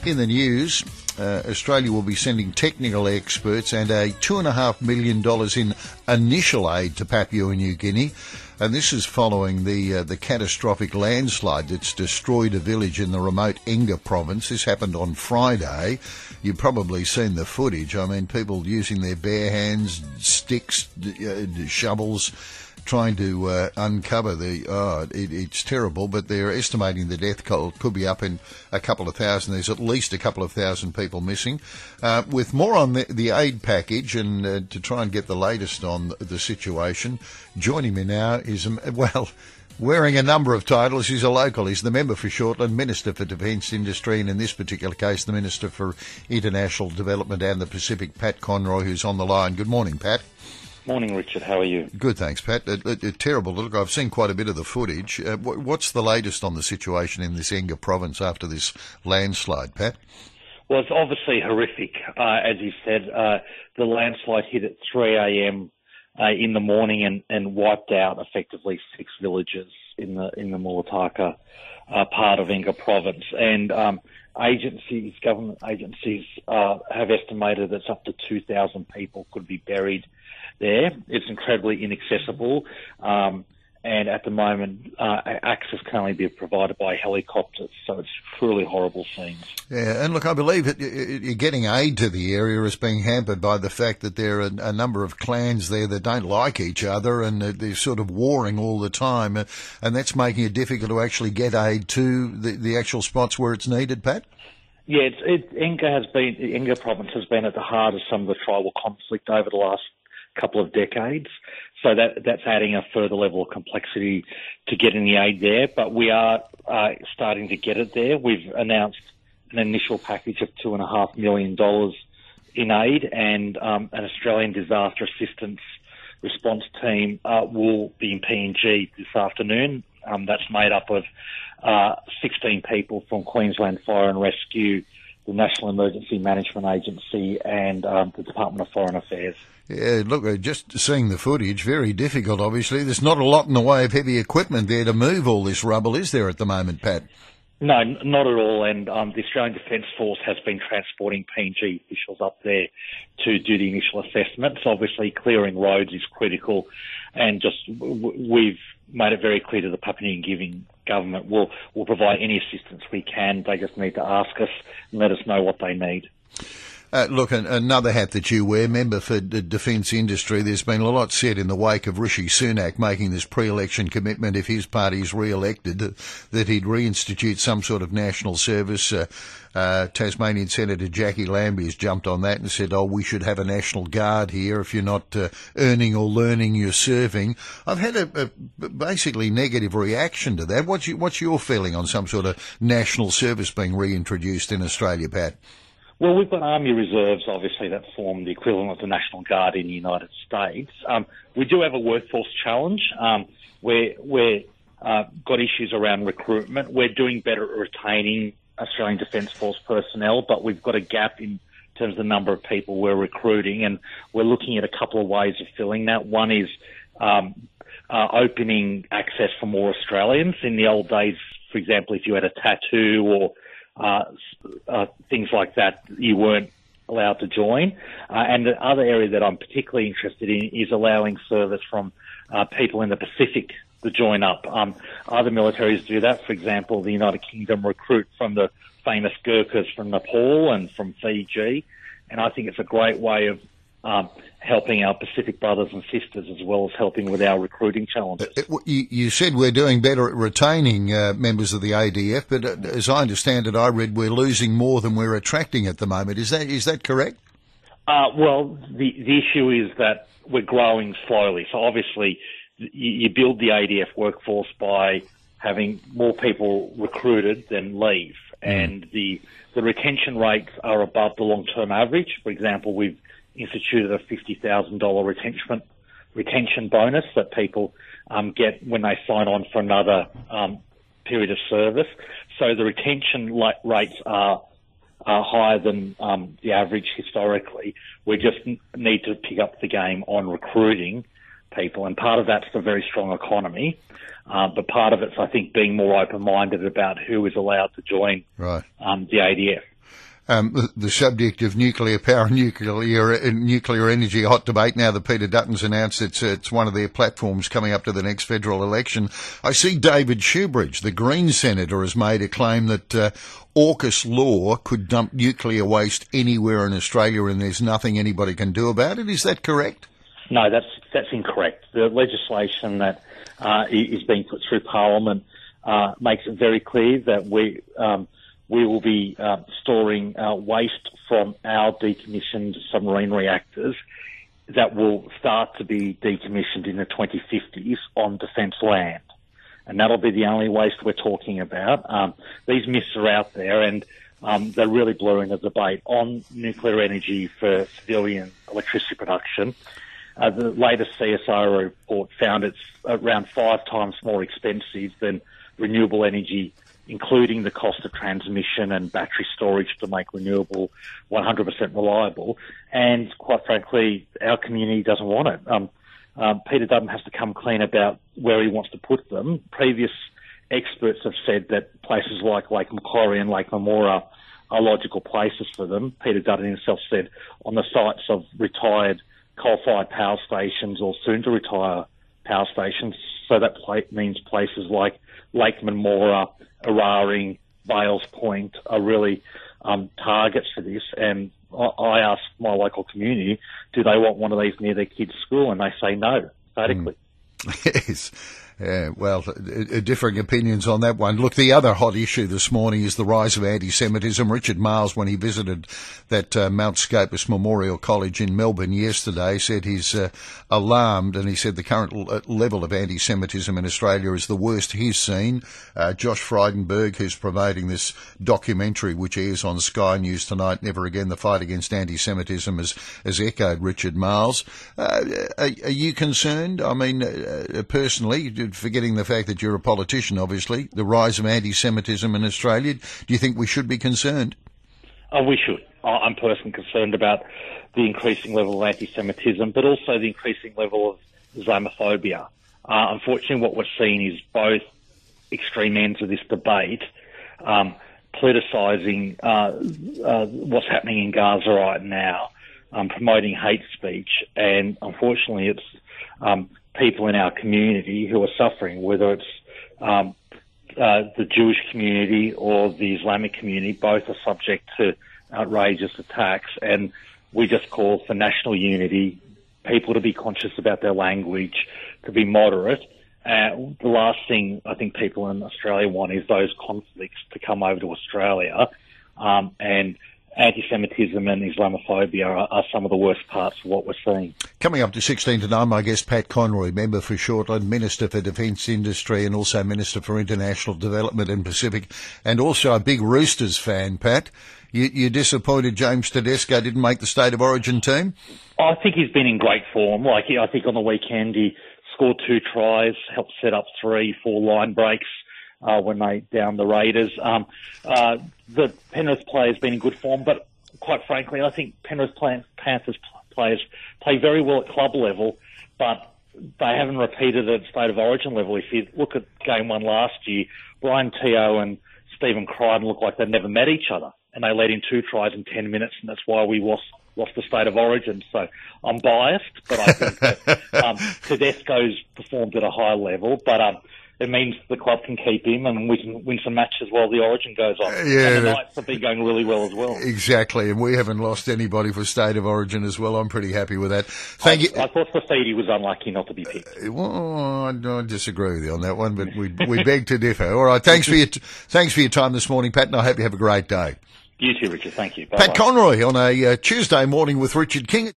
In the news, Australia will be sending technical experts and a $2.5 million in initial aid to Papua New Guinea. And this is following the catastrophic landslide that's destroyed a village in the remote Enga province. This happened on Friday. You've probably seen the footage. I mean, people using their bare hands, sticks, shovels, trying to uncover it's terrible, but they're estimating the death toll could be up in a couple of thousand. There's at least a couple of thousand people missing. With more on the aid package and to try and get the latest on the situation, joining me now is, wearing a number of titles, he's a local. He's the member for Shortland, Minister for Defence Industry, and in this particular case, the Minister for International Development and the Pacific, Pat Conroy, who's on the line. Good morning, Pat. Morning, Richard. How are you? Good, thanks, Pat. Terrible. Look, I've seen quite a bit of the footage. What's the latest on the situation in this Enga province after this landslide, Pat? Well, it's obviously horrific. As you said, the landslide hit at 3 a.m. In the morning and wiped out effectively 6 villages in the Mulataka part of Enga province. And government agencies have estimated that up to 2,000 people could be buried there. It's incredibly inaccessible, and at the moment, access can only be provided by helicopters, so it's truly horrible scenes. Yeah, and look, I believe that you're getting aid to the area is being hampered by the fact that there are a number of clans there that don't like each other, and they're sort of warring all the time, and that's making it difficult to actually get aid to the actual spots where it's needed, Pat? Yeah, Enga province has been at the heart of some of the tribal conflict over the last couple of decades. So that's adding a further level of complexity to getting the aid there. But we are starting to get it there. We've announced an initial package of $2.5 million in aid, and an Australian disaster assistance response team will be in PNG this afternoon. That's made up of 16 people from Queensland Fire and Rescue, the National Emergency Management Agency, and the Department of Foreign Affairs. Yeah, look, just seeing the footage, very difficult, obviously. There's not a lot in the way of heavy equipment there to move all this rubble, is there, at the moment, Pat? No, not at all. And the Australian Defence Force has been transporting PNG officials up there to do the initial assessments. Obviously, clearing roads is critical, and we've made it very clear to the Papua New Guinea government we'll provide any assistance we can. They just need to ask us and let us know what they need. Look, another hat that you wear, member for the defence industry, there's been a lot said in the wake of Rishi Sunak making this pre-election commitment, if his party's re-elected, that he'd reinstitute some sort of national service. Tasmanian Senator Jackie Lambie has jumped on that and said, we should have a National Guard here. If you're not earning or learning, you're serving. I've had a basically negative reaction to that. What's your feeling on some sort of national service being reintroduced in Australia, Pat? Well, we've got Army Reserves, obviously, that form the equivalent of the National Guard in the United States. We do have a workforce challenge. We've got issues around recruitment. We're doing better at retaining Australian Defence Force personnel, but we've got a gap in terms of the number of people we're recruiting, and we're looking at a couple of ways of filling that. One is opening access for more Australians. In the old days, for example, if you had a tattoo or things like that, you weren't allowed to join. And the other area that I'm particularly interested in is allowing service from people in the Pacific to join up. Other militaries do that. For example, the United Kingdom recruit from the famous Gurkhas from Nepal and from Fiji. And I think it's a great way of helping our Pacific brothers and sisters, as well as helping with our recruiting challenges. You said we're doing better at retaining members of the ADF, but as I understand it, I read we're losing more than we're attracting at the moment. Is that correct? Well, the issue is that we're growing slowly. So obviously, you build the ADF workforce by having more people recruited than leave, and the retention rates are above the long-term average. For example, we've instituted a $50,000 retention bonus that people get when they sign on for another period of service. So the retention rates are higher than the average historically. We just need to pick up the game on recruiting people, and part of that's the very strong economy, but part of it's, I think, being more open-minded about who is allowed to join the ADF. The subject of nuclear power and nuclear energy, a hot debate now that Peter Dutton's announced it's one of their platforms coming up to the next federal election. I see David Shoebridge, the Green senator, has made a claim that AUKUS law could dump nuclear waste anywhere in Australia and there's nothing anybody can do about it. Is that correct? No, that's incorrect. The legislation that is being put through Parliament makes it very clear that we will be storing waste from our decommissioned submarine reactors that will start to be decommissioned in the 2050s on defence land. And that'll be the only waste we're talking about. These myths are out there, and they're really blurring the debate on nuclear energy for civilian electricity production. The latest CSIRO report found it's around 5 times more expensive than renewable energy, including the cost of transmission and battery storage to make renewable 100% reliable. And quite frankly, our community doesn't want it. Peter Dutton has to come clean about where he wants to put them. Previous experts have said that places like Lake Macquarie and Lake Mamora are logical places for them. Peter Dutton himself said on the sites of retired coal-fired power stations or soon-to-retire power stations. So that means places like Lake Mamora, Eraring, Bales Point are really targets for this. And I asked my local community, do they want one of these near their kids' school? And they say no, emphatically. Yes. Well, differing opinions on that one. Look, the other hot issue this morning is the rise of anti-Semitism. Richard Marles, when he visited that Mount Scopus Memorial College in Melbourne yesterday, said he's alarmed, and he said the current level of anti-Semitism in Australia is the worst he's seen. Josh Frydenberg, who's promoting this documentary which airs on Sky News tonight, Never Again, the Fight Against Anti-Semitism, has echoed Richard Marles. Are you concerned? I mean, personally, forgetting the fact that you're a politician, obviously, the rise of anti-Semitism in Australia, do you think we should be concerned? We should. I'm personally concerned about the increasing level of anti-Semitism, but also the increasing level of Islamophobia. Unfortunately, what we're seeing is both extreme ends of this debate politicising what's happening in Gaza right now, promoting hate speech, and unfortunately it's people in our community who are suffering, whether it's the Jewish community or the Islamic community. Both are subject to outrageous attacks, and we just call for national unity, people to be conscious about their language, to be moderate. The last thing I think people in Australia want is those conflicts to come over to Australia, and anti-Semitism and Islamophobia are some of the worst parts of what we're seeing. Coming up to 16 to 9, my guest Pat Conroy, member for Shortland, Minister for Defence Industry and also Minister for International Development and Pacific, and also a big Roosters fan, Pat. You disappointed James Tedesco didn't make the State of Origin team? I think he's been in great form. I think on the weekend he scored 2 tries, helped set up 3-4 line breaks when they downed the Raiders. The Penrith players been in good form, but quite frankly, I think Penrith Panthers players play very well at club level, but they haven't repeated it at State of Origin level. If you look at game 1 last year, Brian Teo and Stephen Crichton looked like they'd never met each other, and they let in 2 tries in 10 minutes, and that's why we lost the State of Origin. So I'm biased, but I think that Tedesco's performed at a high level, but it means the club can keep him and we can win some matches while the Origin goes on. Yeah, and the Knights have been going really well as well. Exactly, and we haven't lost anybody for State of Origin as well. I'm pretty happy with that. Thank you. I thought Fafiti was unlucky not to be picked. Well, I disagree with you on that one, but we beg to differ. All right, thanks for your time this morning, Pat, and I hope you have a great day. You too, Richard. Thank you. Bye-bye. Pat Conroy on a Tuesday morning with Richard King.